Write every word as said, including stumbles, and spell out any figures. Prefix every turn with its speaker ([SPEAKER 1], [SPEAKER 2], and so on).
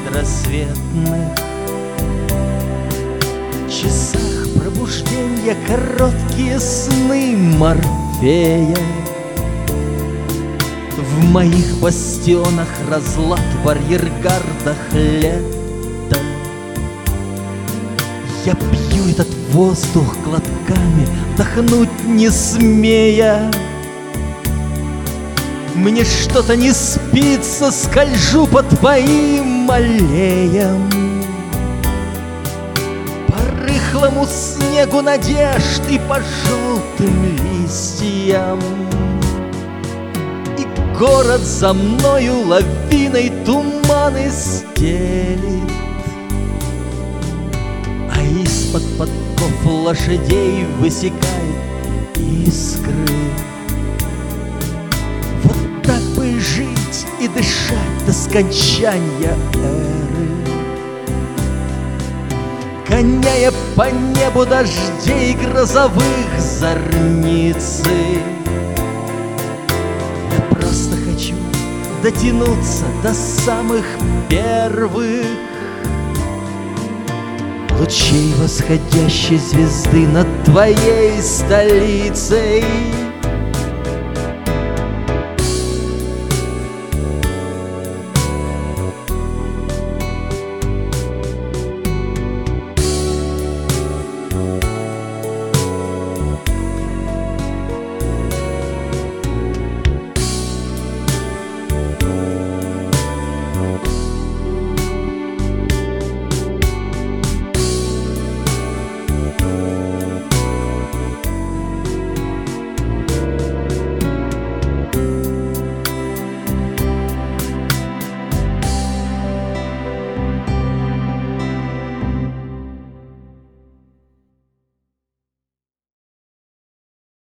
[SPEAKER 1] предрассветных часах пробужденья короткие сны Морфея. В моих бастионах разлад в арьергардах лета. Я пью этот воздух глотками, вдохнуть не смея. Мне что-то не спится, скольжу по твоим аллеям, по рыхлому снегу надежд и по желтым листьям. И город за мною лавиной туманы стелит, а из-под подков лошадей высекает искры. Вот так бы жить и дышать до скончания эры, гоняя по небу дождей грозовых зорницы. Я просто хочу дотянуться до самых первых лучей восходящей звезды над твоей столицей.